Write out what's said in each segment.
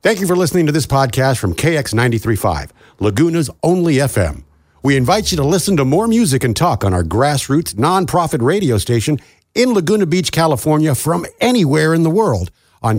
Thank you for listening to this podcast from KX93.5, Laguna's only FM. We invite you to listen to more music and talk on our grassroots nonprofit radio station in Laguna Beach, California, from anywhere in the world on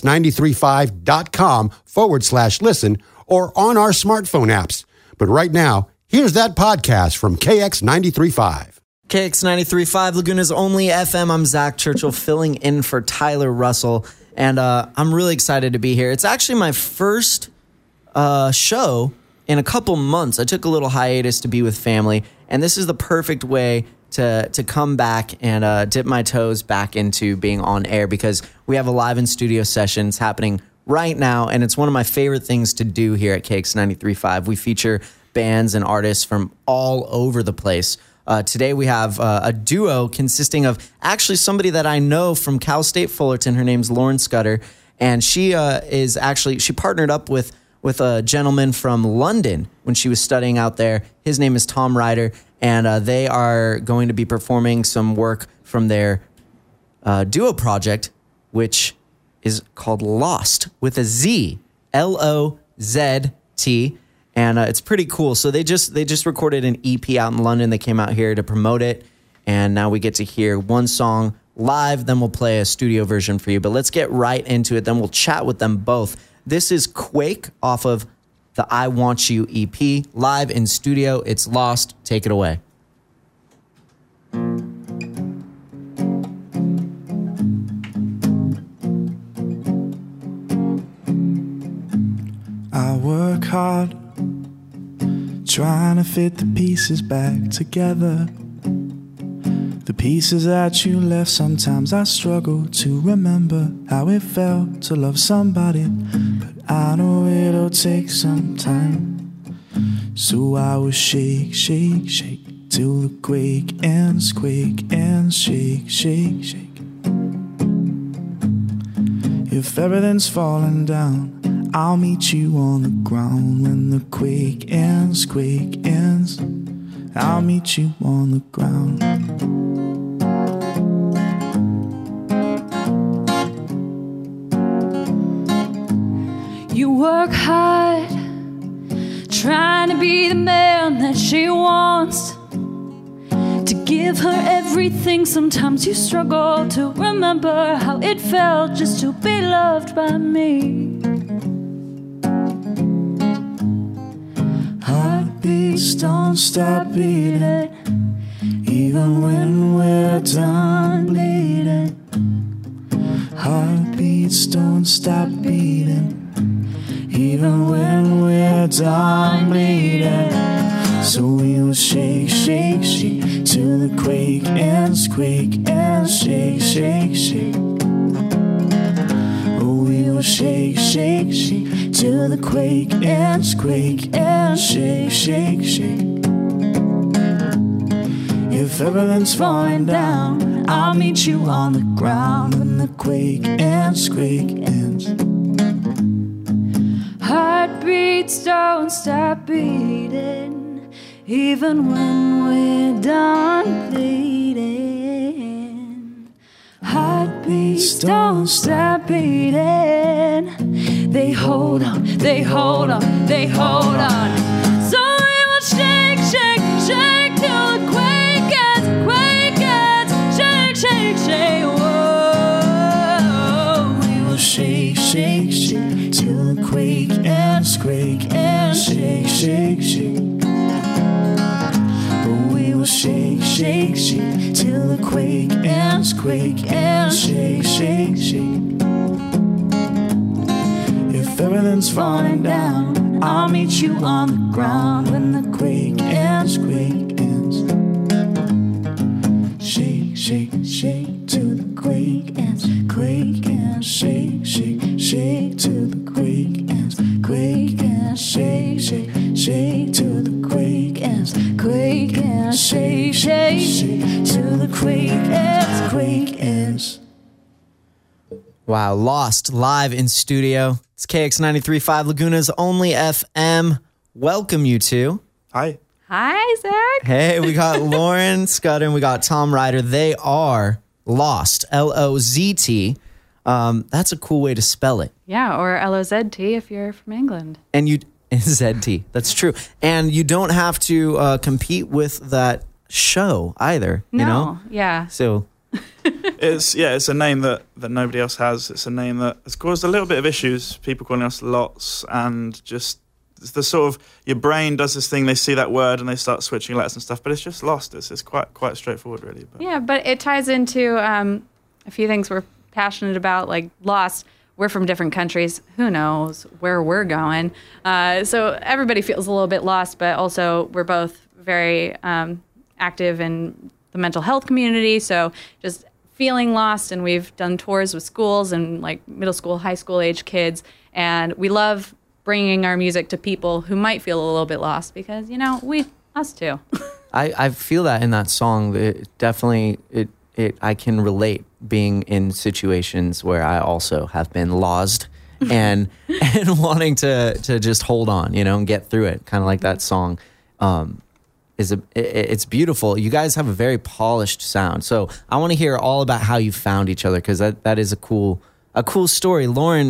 KX935.com/listen or on our smartphone apps. But right now, here's that podcast from KX93.5. KX93.5, Laguna's only FM. I'm Zach Churchill, filling in for Tyler Russell, and I'm really excited to be here. It's actually my first show in a couple months. I took a little hiatus to be with family, and this is the perfect way to come back and dip my toes back into being on air, because we have a live in studio sessions happening right now, and it's one of my favorite things to do here at KX93.5. We feature bands and artists from all over the place. Today we have a duo consisting of actually somebody that I know from Cal State Fullerton. Her name's Lauren Scudder, and she partnered up with a gentleman from London when she was studying out there. His name is Tom Ryder, and they are going to be performing some work from their duo project, which is called Lost with a Z, Lozt. And it's pretty cool. So they just recorded an EP out in London. They came out here to promote it, and now we get to hear one song live. Then we'll play a studio version for you. But let's get right into it. Then we'll chat with them both. This is Quake off of the I Want You EP, live in studio. It's Lost. Take it away. I work hard trying to fit the pieces back together. The pieces that you left, sometimes I struggle to remember how it felt to love somebody, but I know it'll take some time. So I will shake, shake, shake till the quake and shake, shake, shake. If everything's falling down, I'll meet you on the ground when the quake ends, I'll meet you on the ground. You work hard, trying to be the man that she wants, to give her everything. Sometimes you struggle to remember how it felt just to be loved by me. Heartbeats don't stop beating, even when we're done bleeding. Heartbeats don't stop beating, even when we're done bleeding. So we will shake, shake, shake till the quake and shake, shake, shake. Oh, we will shake, shake, shake till the quake and shake, shake, shake. If everything's falling down, I'll meet you on the ground when the quake ends. Heartbeats don't stop beating, even when we're done bleeding. Heartbeats don't stop beating. They hold on, they hold on, they hold on. So we will shake, shake, shake till the quake ends, shake, shake, shake. Whoa, we will shake, shake, shake till the quake ends, shake, shake, shake. But we will shake, shake, shake till the quake ends, shake, shake, shake. If everything's falling down, I'll meet you on the ground when the quake ends. Shake, shake, shake till the quake ends, shake, shake, shake till the quake ends, shake, shake, shake till the quake ends, shake, shake, shake till the quake ends. Wow, Lost live in studio. It's KX93.5, Laguna's only FM. Welcome, you two. Hi. Hi, Zach. Hey, we got Lauren Scudder and we got Tom Ryder. They are Lost, Lozt. That's a cool way to spell it. Yeah, or LOZT if you're from England. And you ZT. That's true. And you don't have to compete with that show either. No, you know? yeah. So It's a name that nobody else has. It's a name that has caused a little bit of issues. People calling us lots, and just the sort of your brain does this thing. They see that word and they start switching letters and stuff. But it's just lost. It's quite straightforward, really. But. Yeah, but it ties into a few things we're passionate about, like Lost. We're from different countries. Who knows where we're going? So everybody feels a little bit lost, but also we're both very active in the mental health community. So just feeling lost, and we've done tours with schools and like middle school, high school age kids. And we love bringing our music to people who might feel a little bit lost because, us too. I feel that in that song. It definitely, I can relate being in situations where I also have been lost and wanting to just hold on, and get through it. Kind of like that song. It's beautiful. You guys have a very polished sound. So I want to hear all about how you found each other, because that is a cool story. Lauren,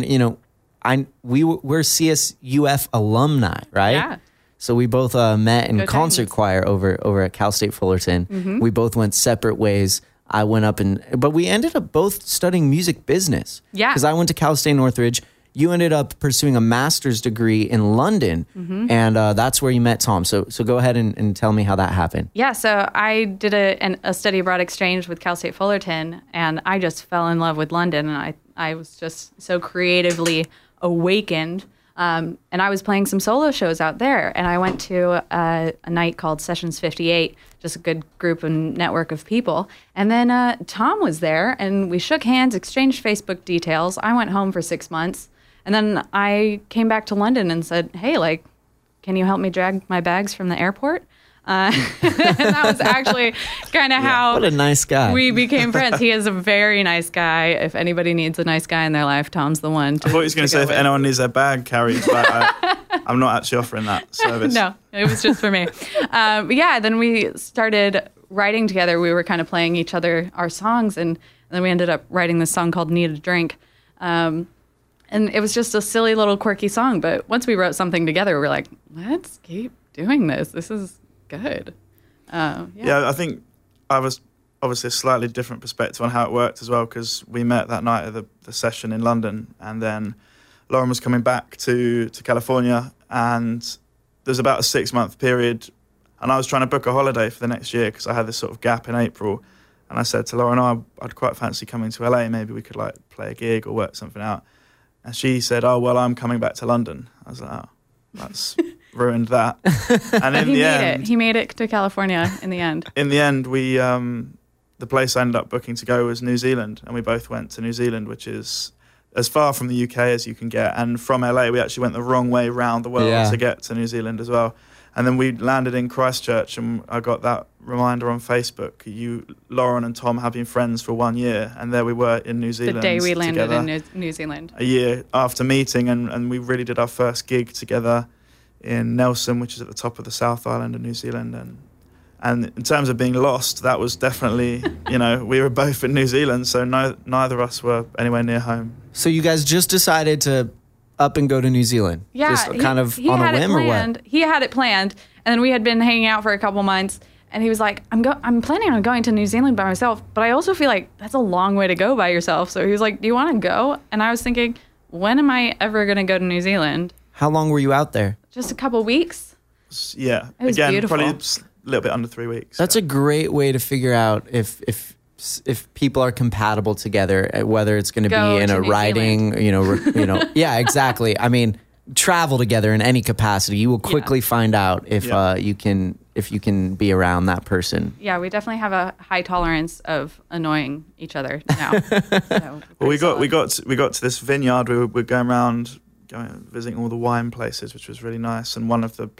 we're CSUF alumni, right? Yeah. So we both met in Good concert times. choir over at Cal State Fullerton. Mm-hmm. We both went separate ways. I went up but we ended up both studying music business. Yeah. Because I went to Cal State Northridge. You ended up pursuing a master's degree in London, and that's where you met Tom. So go ahead and tell me how that happened. Yeah, so I did a study abroad exchange with Cal State Fullerton, and I just fell in love with London, and I was just so creatively awakened. And I was playing some solo shows out there, and I went to a night called Sessions 58, just a good group and network of people. And then Tom was there, and we shook hands, exchanged Facebook details. I went home for 6 months, and then I came back to London and said, hey, can you help me drag my bags from the airport? And that was actually kind of how What a nice guy. we became friends. He is a very nice guy. If anybody needs a nice guy in their life, Tom's the one. I thought he was going to say if anyone needs their bag carried, but I'm not actually offering that service. No, it was just for me. Then we started writing together. We were kind of playing each other our songs, and then we ended up writing this song called Need a Drink. And it was just a silly little quirky song. But once we wrote something together, we were like, let's keep doing this. This is good. Yeah, I think I was obviously a slightly different perspective on how it worked as well, because we met that night at the session in London, and then Lauren was coming back to California, and there was about a 6-month period, and I was trying to book a holiday for the next year because I had this sort of gap in April, and I said to Lauren, I'd quite fancy coming to LA, maybe we could play a gig or work something out. And she said, oh, well, I'm coming back to London. I was like, oh, that's ruined that. And in the end, he made it to California in the end. In the end, we the place I ended up booking to go was New Zealand, and we both went to New Zealand, which is as far from the UK as you can get. And from LA, we actually went the wrong way round the world to get to New Zealand as well. And then we landed in Christchurch, and I got that reminder on Facebook. Lauren and Tom have been friends for 1 year, and there we were in New Zealand. The day we landed together, in New Zealand. a year after meeting, and we really did our first gig together in Nelson, which is at the top of the South Island of New Zealand. And in terms of being lost, that was definitely, we were both in New Zealand, so neither of us were anywhere near home. So you guys just decided to up and go to New Zealand? Yeah, just kind of on a whim, or what? He had it planned, and then we had been hanging out for a couple months, and he was like, I'm planning on going to New Zealand by myself, but I also feel like that's a long way to go by yourself. So he was like, do you want to go? And I was thinking, when am I ever going to go to New Zealand? How long were you out there? Just a couple weeks. Yeah, It was again, beautiful. probably a little bit under 3 weeks. That's a great way to figure out if people are compatible together, whether it's going to Go be in to a New writing, yeah, exactly. I mean, travel together in any capacity. You will quickly find out if you can be around that person. Yeah, we definitely have a high tolerance of annoying each other now. So Well, we pretty got solid. to this vineyard. We were going around, visiting all the wine places, which was really nice. And one of the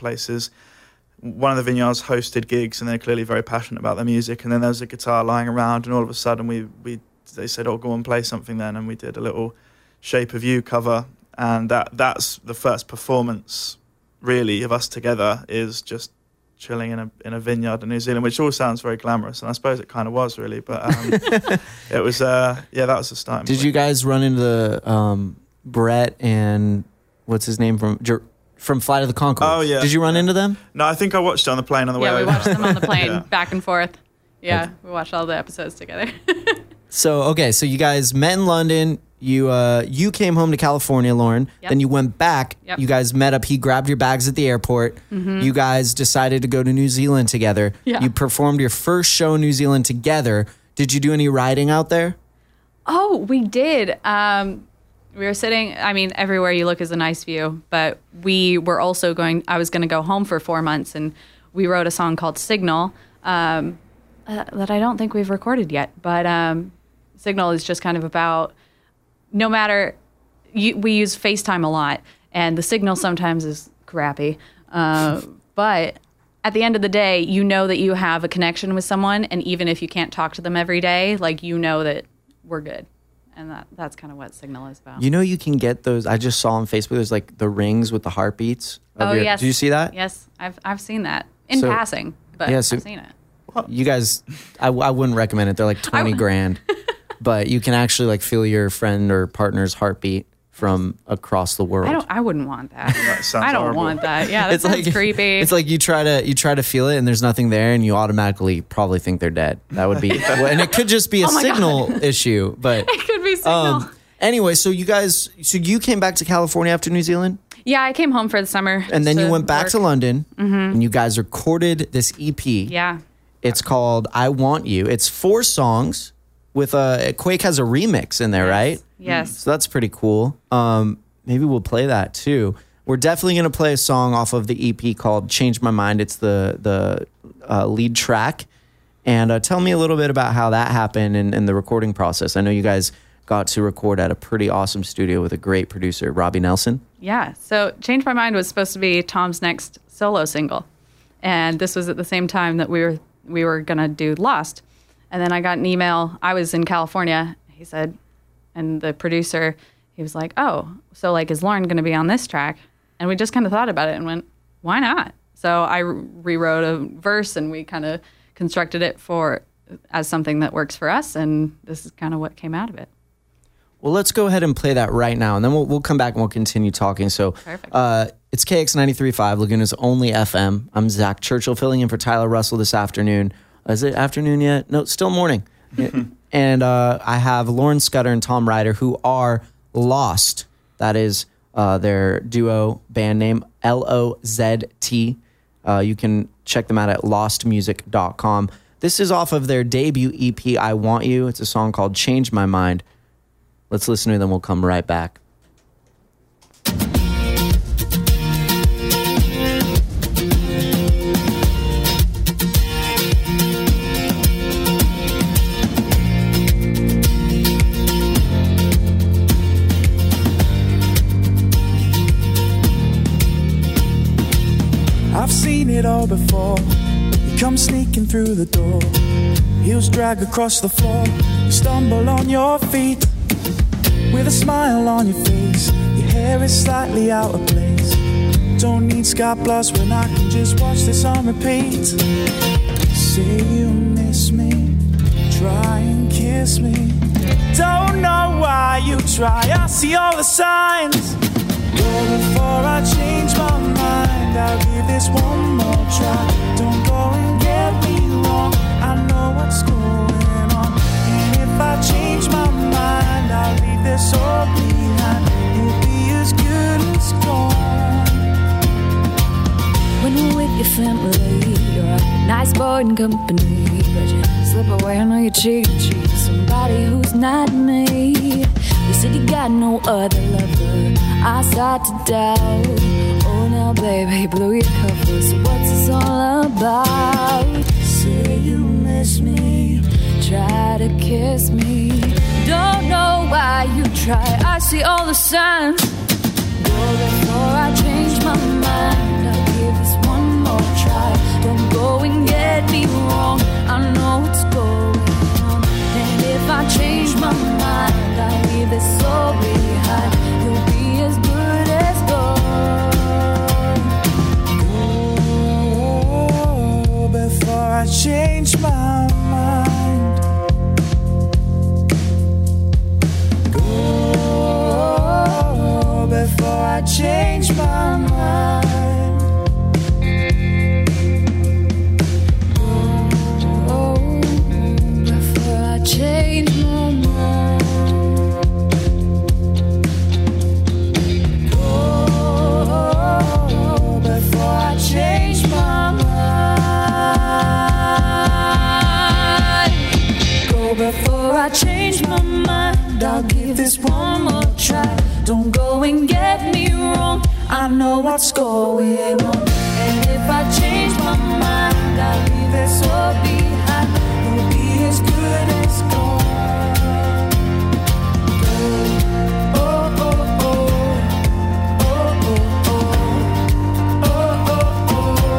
vineyards hosted gigs, and they're clearly very passionate about their music. And then there was a guitar lying around, and all of a sudden they said, "Oh, go and play something then." And we did a little "Shape of You" cover, and that's the first performance really of us together. Is just chilling in a vineyard in New Zealand, which all sounds very glamorous, and I suppose it kind of was really. But it was that was the starting. Did point. you guys run into Brett and what's his name from Flight of the Conchords? Oh yeah. Did you run into them? No, I think I watched it on the plane on the way. Yeah, we over. watched them on the plane Yeah. back and forth. Yeah, we watched all the episodes together. So you guys met in London. You came home to California, Lauren. Yep. Then you went back. Yep. You guys met up. He grabbed your bags at the airport. You guys decided to go to New Zealand together. Yeah. You performed your first show in New Zealand together. Did you do any riding out there? Oh, we did. We were sitting, I mean, everywhere you look is a nice view, but we were also I was going to go home for 4 months, and we wrote a song called Signal that I don't think we've recorded yet. But Signal is just kind of about, no matter, we use FaceTime a lot, and the signal sometimes is crappy. But at the end of the day, you know that you have a connection with someone, and even if you can't talk to them every day, like, you know that we're good. And that's kind of what Signal is about. You know, you can get those. I just saw on Facebook. There's like the rings with the heartbeats. Yes. Did you see that? Yes, I've seen that in So- passing, but yeah, I've so- seen it. You guys, I wouldn't recommend it. They're like 20 grand, but you can actually like feel your friend or partner's heartbeat from across the world. I wouldn't want that. That sounds I don't horrible. want that. Yeah, that sounds creepy. It's like you try to feel it and there's nothing there and you automatically probably think they're dead. That would be, and it could just be a Oh my signal issue. But it could be Signal. Anyway, so you came back to California after New Zealand, Yeah, I came home for the summer. and then to you went back work. to London, and you guys recorded this EP. Yeah. It's called "I Want You." It's 4 songs with Quake has a remix in there, right? Yes. So that's pretty cool. Maybe we'll play that too. We're definitely going to play a song off of the EP called "Change My Mind." It's the lead track. And tell me a little bit about how that happened and the recording process. I know you guys got to record at a pretty awesome studio with a great producer, Robbie Nelson. Yeah. So Change My Mind was supposed to be Tom's next solo single. And this was at the same time that we were going to do Lost. And then I got an email. I was in California. He said, and the producer, he was like, oh, so like, is Lauren going to be on this track? And we just kind of thought about it and went, why not? So I rewrote a verse and we kind of constructed it as something that works for us. And this is kind of what came out of it. Well, let's go ahead and play that right now, and then we'll come back and we'll continue talking. So Perfect. It's KX 93.5, Laguna's only FM. I'm Zach Churchill, filling in for Tyler Russell this afternoon. Is it afternoon yet? No, still morning. And I have Lauren Scudder and Tom Ryder, who are Lost. That is their duo band name, LOZT. You can check them out at lostmusic.com. This is off of their debut EP, I Want You. It's a song called Change My Mind. Let's listen to it, then we'll come right back. I've seen it all before. You come sneaking through the door, heels drag across the floor. You stumble on your feet with a smile on your face. Your hair is slightly out of place. Don't need Sky Plus when I can just watch this on repeat. Say you miss me, try and kiss me. Don't know why you try, I see all the signs. Go before I change my mind, I'll give this one more try. Don't go and get me wrong, I know what's going on. And if I change my mind, I'll leave this all behind. You'll be as good as gone. When you're with your family, you're a nice boy in company, but you slip away and you cheat with somebody who's not me. You said you got no other lover, I start to doubt. Oh now baby, blew your cover, so what's this all about? Say you miss me, try to kiss me. Don't know why you try, I see all the signs. Go before I change my mind, I'll give this one more try. Don't go and get me wrong, I know what's going on. And if I change my mind, I'll leave this all behind. You'll be as good as gone. change my mind. Oh, before I change my mind. Oh, before I change my mind. Go before I change my mind. I'll give this one more try. Don't go and get me wrong, I know what's going on. And if I change my mind, I'll leave this all behind. Won't be as good as gone. Oh, oh, oh, oh, oh, oh, oh, oh,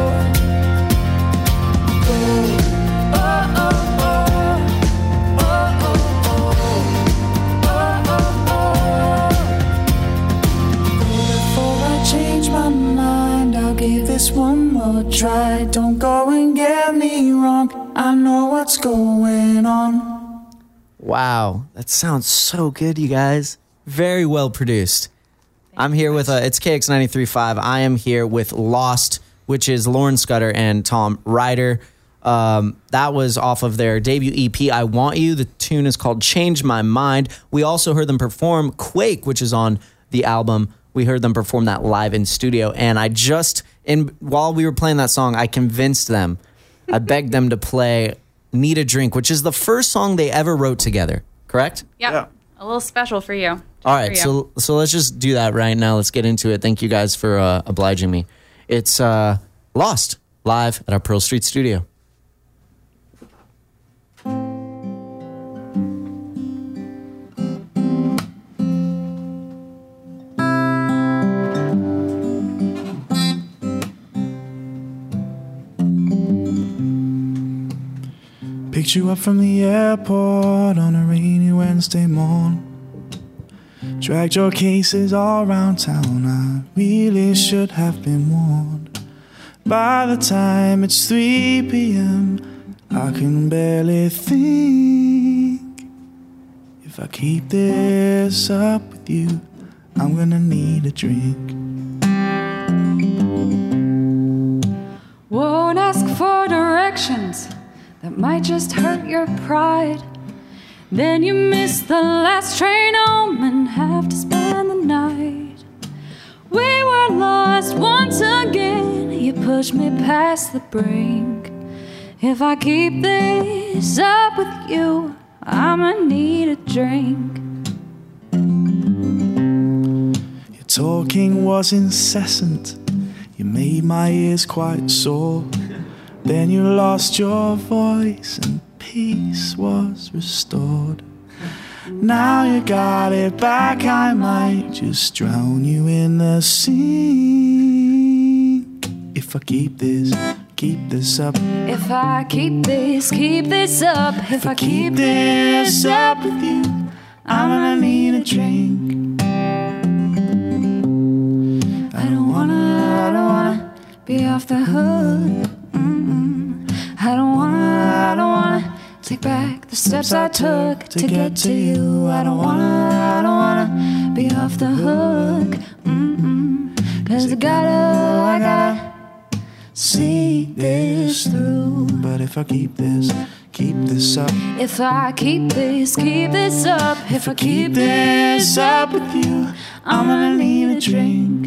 this one more try. Don't go and get me wrong, I know what's going on. Wow, that sounds so good, you guys. Very well produced. I'm here with, it's KX93.5. I am here with Lost, which is Lauren Scudder and Tom Ryder. That was off of their debut EP, I Want You. The tune is called Change My Mind. We also heard them perform Quake, which is on the album. We heard them perform that live in studio. And I just, while we were playing that song, I convinced them, I begged them to play Need a Drink, which is the first song they ever wrote together, correct? Yep. Yeah. A little special for you. All right, so let's just do that right now. Let's get into it. Thank you guys for obliging me. It's Lost, live at our Pearl Street studio. Picked you up from the airport on a rainy Wednesday morn. Dragged your cases all around town, I really should have been warned. By the time it's 3 p.m., I can barely think. If I keep this up with you, I'm gonna need a drink. Won't ask for directions, that might just hurt your pride. Then you miss the last train home and have to spend the night. We were lost once again, you pushed me past the brink. If I keep this up with you, I'ma need a drink. Your talking was incessant, you made my ears quite sore. Then you lost your voice and peace was restored. Now you got it back, I might just drown you in the sea. If I keep this up. If I keep this up, if I keep this up with you, I'm gonna need a drink. I don't wanna be off the hook. I don't wanna take back the steps I took to get to you. I don't wanna be off the hook. 'Cause I gotta see this through. But if I keep this up. If I keep this up, if I keep this up with you, I'm gonna need a drink.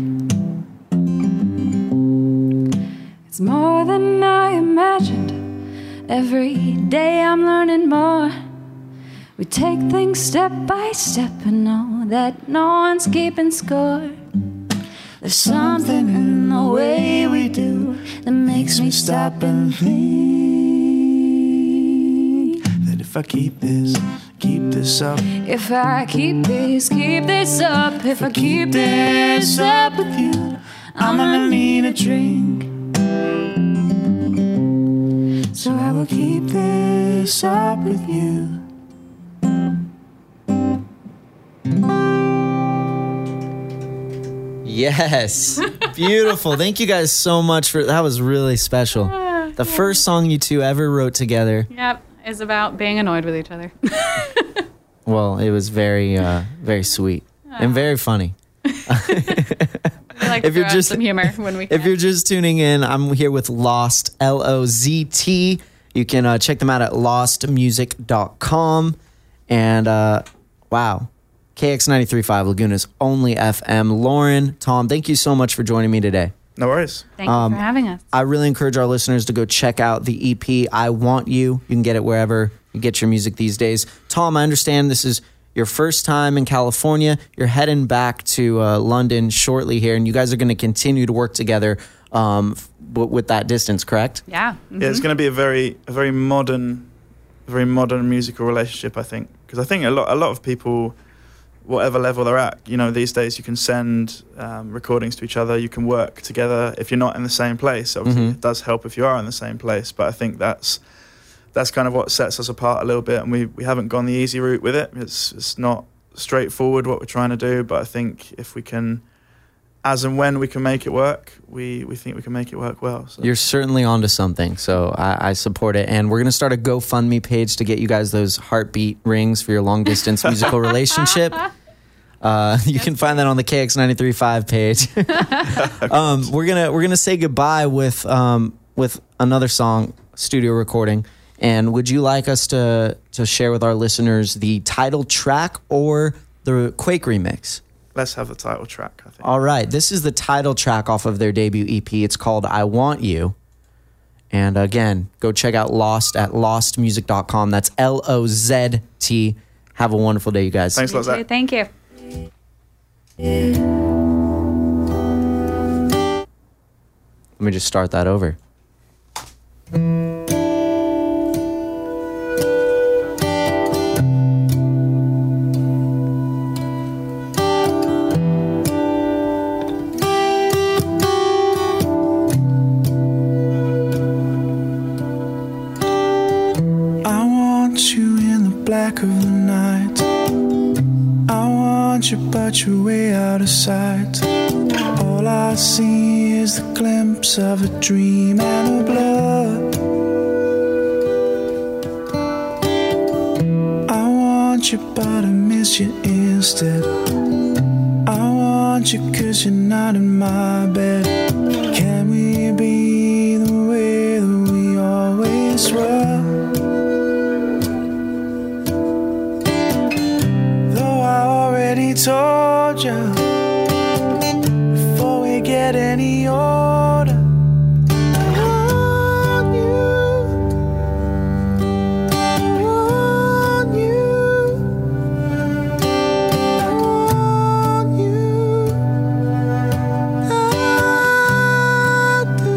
It's more than I imagined. Every day I'm learning more. We take things step by step and know that no one's keeping score. There's something in the way we do that makes me stop and think that if I keep this up. If I keep this up, if I keep this up with you, I'm gonna need a drink. So I will keep this up with you. Yes. Beautiful. Thank you guys so much for that. Was really special. The first song you two ever wrote together. Yep, is about being annoyed with each other. Well, it was very, very sweet and very funny. We like to If you're throw out just- some humor when we can. If you're just tuning in, I'm here with Lost, Lozt. You can check them out at lostmusic.com. And wow, KX93.5, Laguna's only FM. Lauren, Tom, thank you so much for joining me today. No worries. Thank you for having us. I really encourage our listeners to go check out the EP, I Want You. You can get it wherever you get your music these days. Tom, I understand this is your first time in California. You're heading back to London shortly here, and you guys are going to continue to work together with that distance, correct? Yeah. Yeah, it's going to be a very modern musical relationship, I think, because I think a lot of people, whatever level they're at, these days you can send recordings to each other, you can work together if you're not in the same place. Obviously, it does help if you are in the same place, but I think that's kind of what sets us apart a little bit, and we haven't gone the easy route with it. It's not straightforward what we're trying to do, but I think if we can, as and when we can make it work, we think we can make it work well. So. You're certainly onto something, so I support it. And we're going to start a GoFundMe page to get you guys those heartbeat rings for your long-distance musical relationship. You can find that on the KX93.5 page. We're gonna say goodbye with another song, studio recording. And would you like us to share with our listeners the title track or the Quake remix? Let's have the title track, I think. All right. This is the title track off of their debut EP. It's called I Want You. And again, go check out Lost at lostmusic.com. That's LOZT. Have a wonderful day, you guys. Thanks a lot, Zach. Thank you. Let me just start that over. Black of the night, I want you, but you're way out of sight. All I see is the glimpse of a dream and a blur. I want you, but I miss you instead. I want you, 'cause you're not in my bed. Can we be the way that we always were? Told you before we get any older. I want you. I want you. I want you. I do.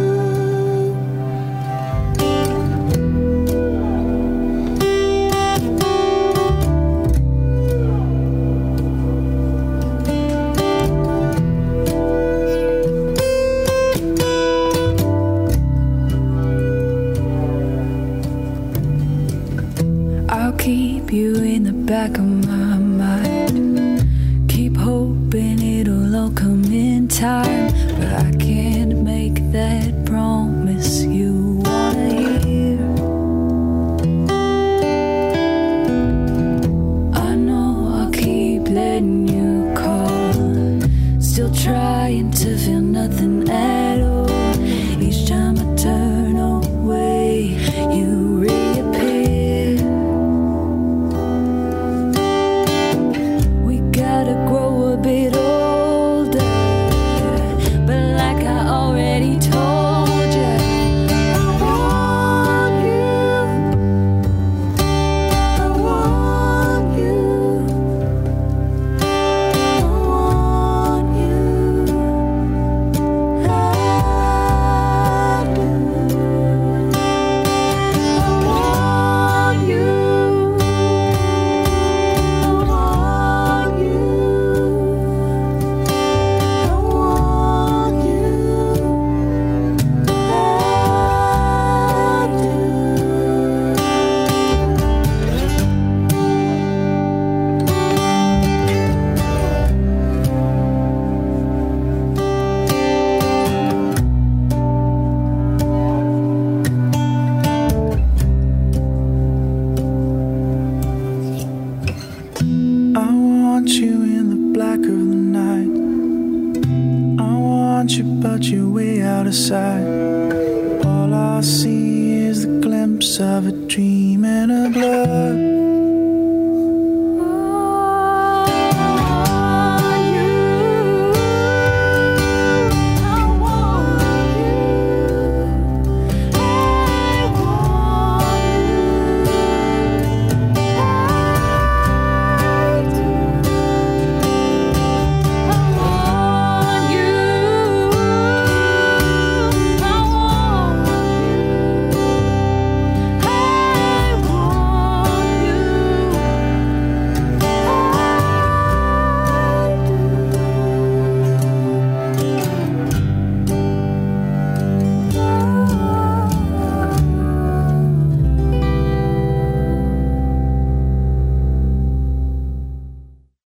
Keep you in the back of my mind. Keep hoping it'll all come in time, but I can't make that promise you wanna hear. I know I'll keep letting you call, still trying to feel nothing at all. Each time I turn away, you reappear. Grow a bit older, but like I already told you, I want you. I want you. I want you. I but you're way out of sight. All I see is the glimpse of a dream in a blur.